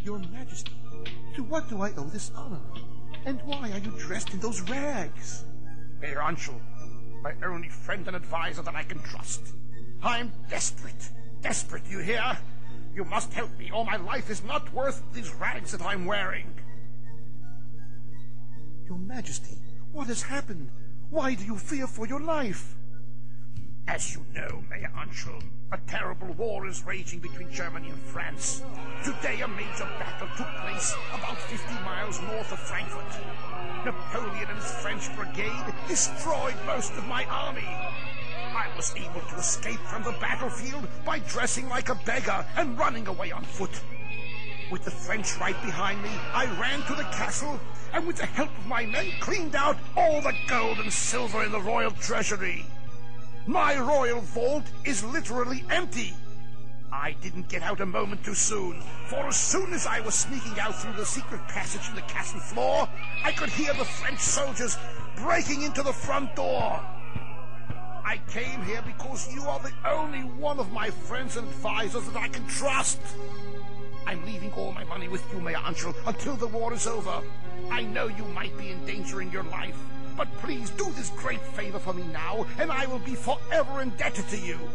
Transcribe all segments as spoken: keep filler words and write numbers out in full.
Your Majesty, to what do I owe this honor? And why are you dressed in those rags? Mayor Anshul, my only friend and advisor that I can trust. I'm desperate, desperate, you hear? You must help me, or my life is not worth these rags that I'm wearing. Your Majesty, what has happened? Why do you fear for your life? As you know, Mayor Anshul, a terrible war is raging between Germany and France. Today a major battle took place about fifty miles north of Frankfurt. Napoleon and his French brigade destroyed most of my army. I was able to escape from the battlefield by dressing like a beggar and running away on foot. With the French right behind me, I ran to the castle and with the help of my men cleaned out all the gold and silver in the royal treasury. My royal vault is literally empty. I didn't get out a moment too soon, for as soon as I was sneaking out through the secret passage in the castle floor, I could hear the French soldiers breaking into the front door. I came here because you are the only one of my friends and advisors that I can trust. I'm leaving all my money with you, Mayor Anshul, until the war is over. I know you might be endangering your life, but please do this great favor for me now, and I will be forever indebted to you.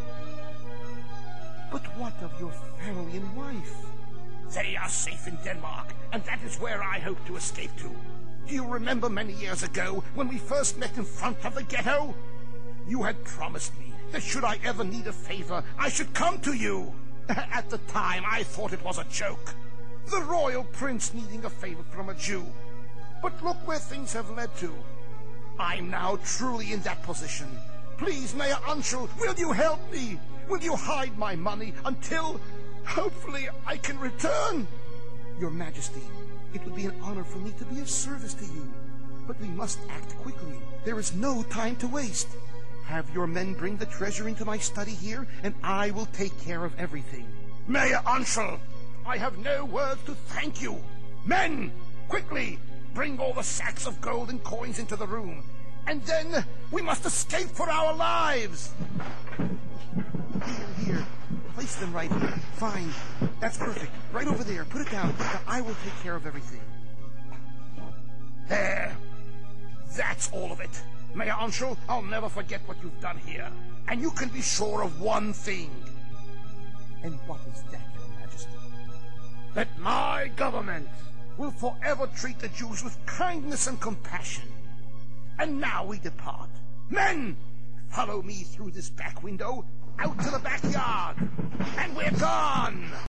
But what of your family and wife? They are safe in Denmark, and that is where I hope to escape to. Do you remember many years ago when we first met in front of the ghetto? You had promised me that should I ever need a favor, I should come to you. At the time, I thought it was a joke. The royal prince needing a favor from a Jew. But look where things have led to. I'm now truly in that position. Please, Mayor Anshul, will you help me? Will you hide my money until, hopefully, I can return? Your Majesty, it would be an honor for me to be of service to you. But we must act quickly. There is no time to waste. Have your men bring the treasure into my study here, and I will take care of everything. Mayor Anshul, I have no words to thank you. Men, quickly, bring all the sacks of gold and coins into the room. And then we must escape for our lives. Here, here. Place them right here. Fine. That's perfect. Right over there. Put it down. Now I will take care of everything. There. That's all of it. Mayor Anshul, I'll never forget what you've done here. And you can be sure of one thing. And what is that, Your Majesty? That my government will forever treat the Jews with kindness and compassion. And now we depart. Men, follow me through this back window, out to the backyard, and we're gone!